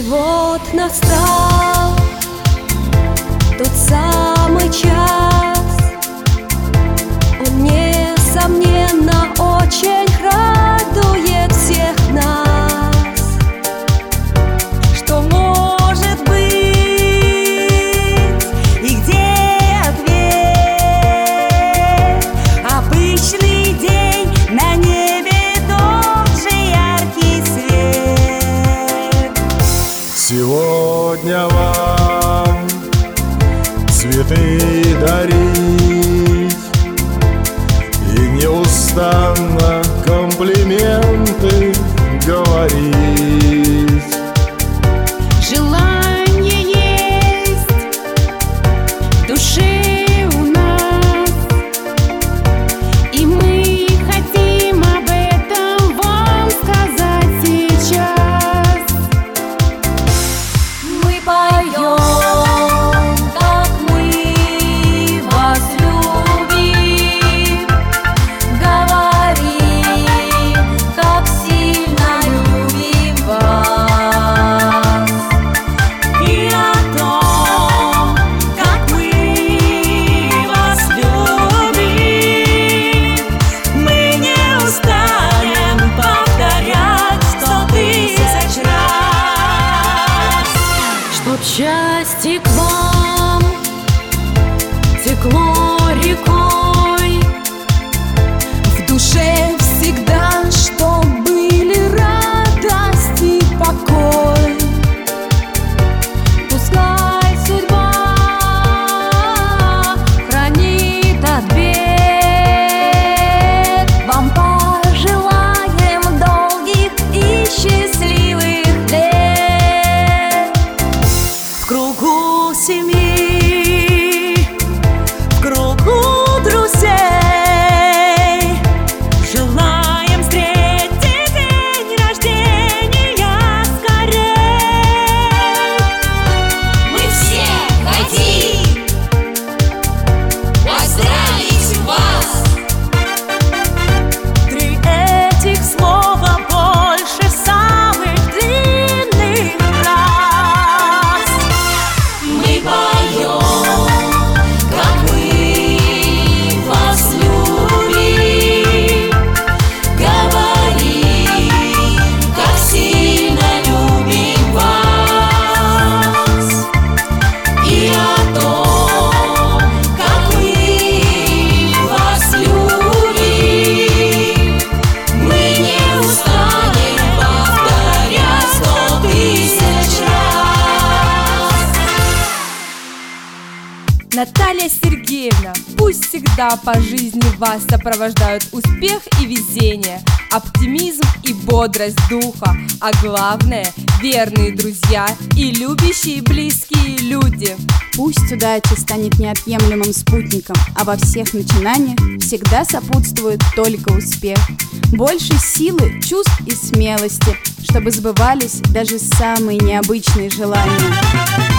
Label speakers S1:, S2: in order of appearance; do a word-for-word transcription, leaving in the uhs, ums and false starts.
S1: вот настал тот самый час. Он, несомненно, очень радует всех нас. Что может быть и где ответ? Обычный день, на небе тот же яркий свет.
S2: Сегодня вам цветы дарить и неустанно комплименты говорить.
S3: Желание есть в душе у нас, и мы хотим об этом вам сказать сейчас.
S1: Мы поем, как мы вас любим, говорим, как сильно любим вас, и о том, как мы вас любим, мы не устанем повторять сто тысяч раз. Чтоб счастье к вам текло рекой, в душе всегда, чтоб были радость и покой. Пускай судьба хранит от бед, вам пожелаем долгих и счастливых лет. В кругу семьи, в кругу друзей желаем встретить день рождения скорей.
S4: Мы все хотим поздравить вас.
S1: Три этих слова больше самых длинных фраз.
S4: Мы поем, как мы вас любим, говорим, как сильно любим вас, и о том, как мы вас любим, мы не устанем повторять сто тысяч раз.
S5: Наталья Сергеевна, пусть всегда по жизни вас сопровождают успех и везение, оптимизм и бодрость духа, а главное – верные друзья и любящие близкие люди.
S3: Пусть удача станет неотъемлемым спутником, а во всех начинаниях всегда сопутствует только успех. Больше силы, чувств и смелости, чтобы сбывались даже самые необычные желания.